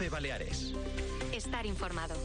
Cope Baleares. Estar informado.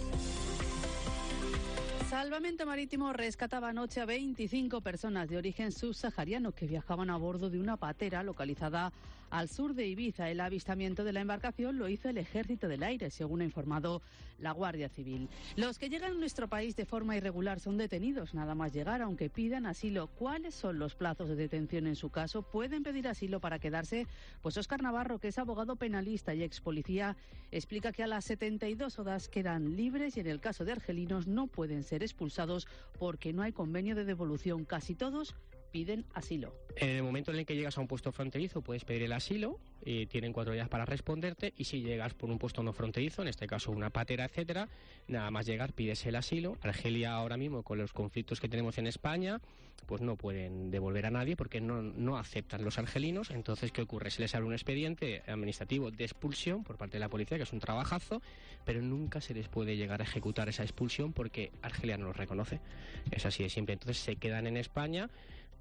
Salvamento Marítimo rescataba anoche a 25 personas de origen subsahariano que viajaban a bordo de una patera localizada al sur de Ibiza. El avistamiento de la embarcación lo hizo el Ejército del Aire, según ha informado la Guardia Civil. Los que llegan a nuestro país de forma irregular son detenidos nada más llegar, aunque pidan asilo. ¿Cuáles son los plazos de detención en su caso? ¿Pueden pedir asilo para quedarse? Pues Óscar Navarro, que es abogado penalista y ex policía, explica que a las 72 horas quedan libres y en el caso de argelinos no pueden ser expulsados porque no hay convenio de devolución. Casi todos piden asilo. En el momento en el que llegas a un puesto fronterizo puedes pedir el asilo, tienen 4 días para responderte, y si llegas por un puesto no fronterizo, en este caso una patera, etcétera, nada más llegar pides el asilo. Argelia ahora mismo, con los conflictos que tenemos en España, pues no pueden devolver a nadie porque no aceptan los argelinos. Entonces, ¿qué ocurre? Se les abre un expediente administrativo de expulsión por parte de la policía, que es un trabajazo, pero nunca se les puede llegar a ejecutar esa expulsión porque Argelia no los reconoce. Es así de simple. Entonces se quedan en España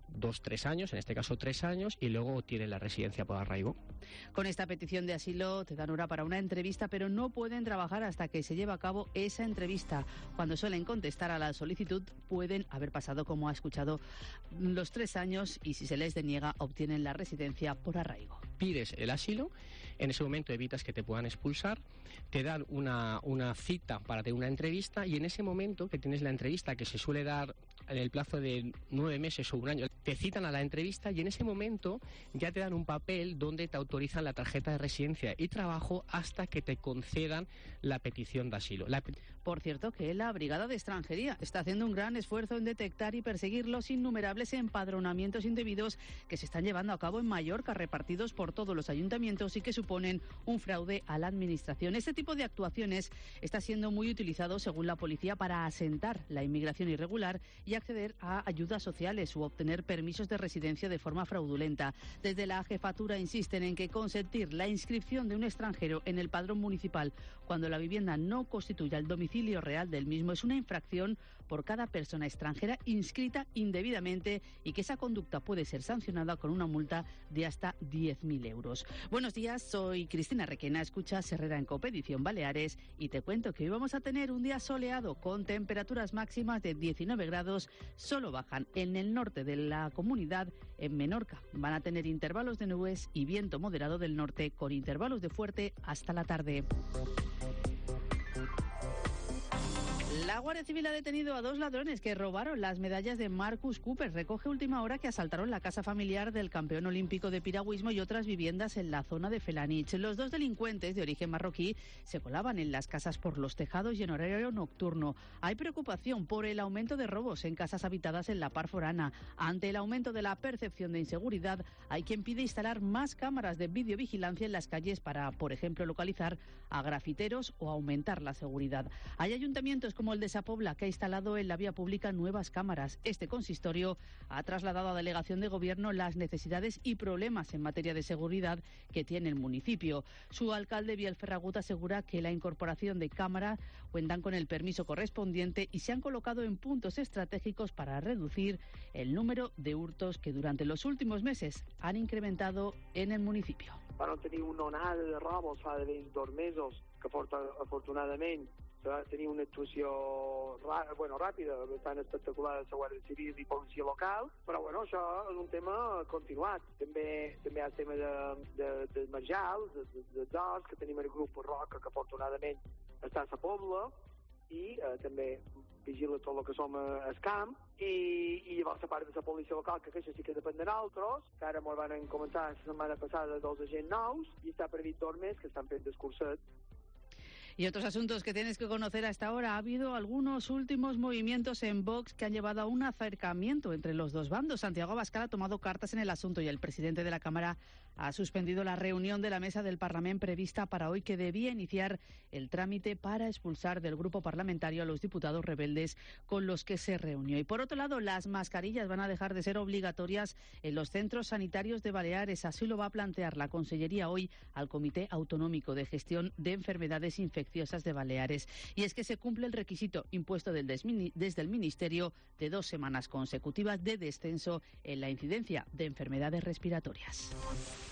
2-3 años, en este caso 3 años, y luego tienen la residencia por arraigo. Con esta petición de asilo te dan hora para una entrevista, pero no pueden trabajar hasta que se lleve a cabo esa entrevista. Cuando suelen contestar a la solicitud pueden haber pasado, como ha escuchado, los 3 años, y si se les deniega obtienen la residencia por arraigo. Pides el asilo, en ese momento evitas que te puedan expulsar, te dan una cita para tener una entrevista, y en ese momento que tienes la entrevista, que se suele dar en el plazo de 9 meses o un año, te citan a la entrevista y en ese momento ya te dan un papel donde te autorizan la tarjeta de residencia y trabajo hasta que te concedan la petición de asilo. Por cierto, que la Brigada de Extranjería está haciendo un gran esfuerzo en detectar y perseguir los innumerables empadronamientos indebidos que se están llevando a cabo en Mallorca, repartidos por todos los ayuntamientos y que suponen un fraude a la administración. Este tipo de actuaciones está siendo muy utilizado, según la policía, para asentar la inmigración irregular y acceder a ayudas sociales u obtener permisos de residencia de forma fraudulenta. Desde la jefatura insisten en que consentir la inscripción de un extranjero en el padrón municipal cuando la vivienda no constituya el domicilio real del mismo es una infracción por cada persona extranjera inscrita indebidamente y que esa conducta puede ser sancionada con una multa de hasta 10.000 euros. Buenos días, soy Cristina Requena, escuchas Herrera en Cope, edición Baleares, y te cuento que hoy vamos a tener un día soleado con temperaturas máximas de 19 grados, solo bajan en el norte de la comunidad. En Menorca van a tener intervalos de nubes y viento moderado del norte con intervalos de fuerte hasta la tarde. La Guardia Civil ha detenido a 2 ladrones que robaron las medallas de Marcus Cooper. Recoge última hora que asaltaron la casa familiar del campeón olímpico de piragüismo y otras viviendas en la zona de Felanich. Los 2 delincuentes de origen marroquí se colaban en las casas por los tejados y en horario nocturno. Hay preocupación por el aumento de robos en casas habitadas en la Par Forana. Ante el aumento de la percepción de inseguridad, hay quien pide instalar más cámaras de videovigilancia en las calles para, por ejemplo, localizar a grafiteros o aumentar la seguridad. Hay ayuntamientos como el de Sapobla, que ha instalado en la vía pública nuevas cámaras. Este consistorio ha trasladado a la delegación de gobierno las necesidades y problemas en materia de seguridad que tiene el municipio. Su alcalde, Biel Ferragut, asegura que la incorporación de cámaras cuentan con el permiso correspondiente y se han colocado en puntos estratégicos para reducir el número de hurtos que durante los últimos meses han incrementado en el municipio. Van a tener una onada de robos fa de 22 mesos, que afortunadament se va tenir una actuació ràpida, bastant espectacular de la Guàrdia Civil i policia local, però això és un tema continuat. També hi ha el tema de marjals, de dos, que tenim el grup Roca, que afortunadament està a la Pobla, i també vigila tot el que som al camp, i llavors la part de la policia local, que això sí que depèn de nosaltres, que ara ens van començar la setmana passada 2 agents nous, i està previst 2 més que estan fent descurset. Y otros asuntos que tienes que conocer hasta ahora. Ha habido algunos últimos movimientos en Vox que han llevado a un acercamiento entre los dos bandos. Santiago Abascal ha tomado cartas en el asunto y el presidente de la Cámara ha suspendido la reunión de la mesa del Parlamento prevista para hoy, que debía iniciar el trámite para expulsar del grupo parlamentario a los diputados rebeldes con los que se reunió. Y por otro lado, las mascarillas van a dejar de ser obligatorias en los centros sanitarios de Baleares. Así lo va a plantear la Consellería hoy al Comité Autonómico de Gestión de Enfermedades Infecciosas de Baleares. Y es que se cumple el requisito impuesto desde el Ministerio de 2 semanas consecutivas de descenso en la incidencia de enfermedades respiratorias.